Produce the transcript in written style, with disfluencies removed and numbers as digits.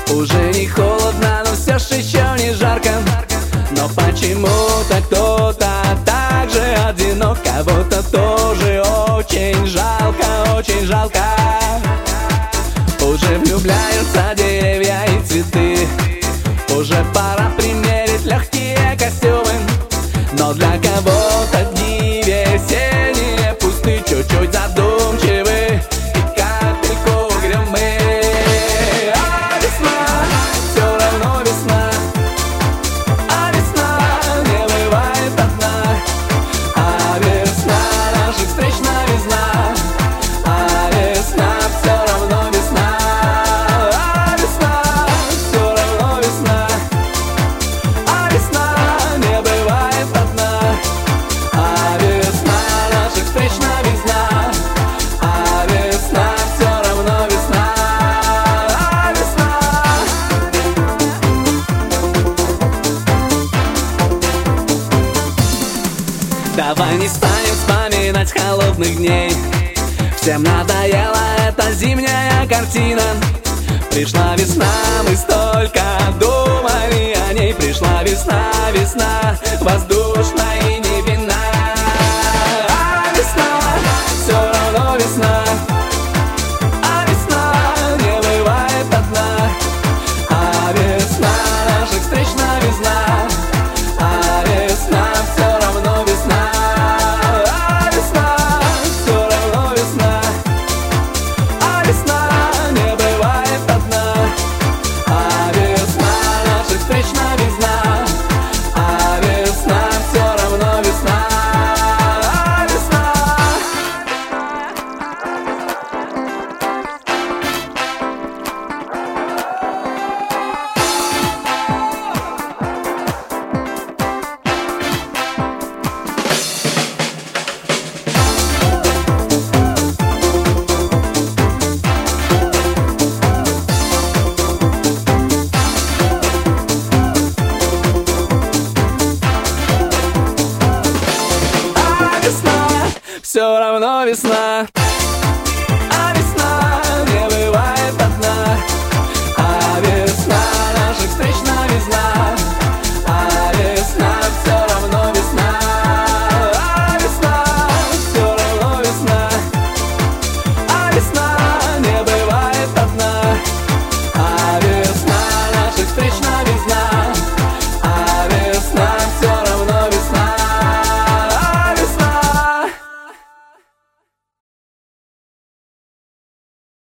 Уже не холодно, но все ж еще не жарко. Но почему-то кто-то так же одинок, кого-то тоже очень жалко, очень жалко. Уже влюбляются деревья и цветы, уже пора примерить легкие костюмы. Но для кого-то дни весенние пусты, чуть-чуть задумчивы и капельку угрюмы. А весна, все равно весна, а весна не бывает одна. А весна наших встреч новизна, а весна все равно весна. А весна, все равно весна, а весна не бывает одна. А весна наших встреч новизна, а весна все равно весна. А весна. Давай не станем вспоминать холодных дней. Всем надоела эта зимняя картина. Пришла весна, мы столько думали о ней. Пришла весна, весна, воздушная и невинная.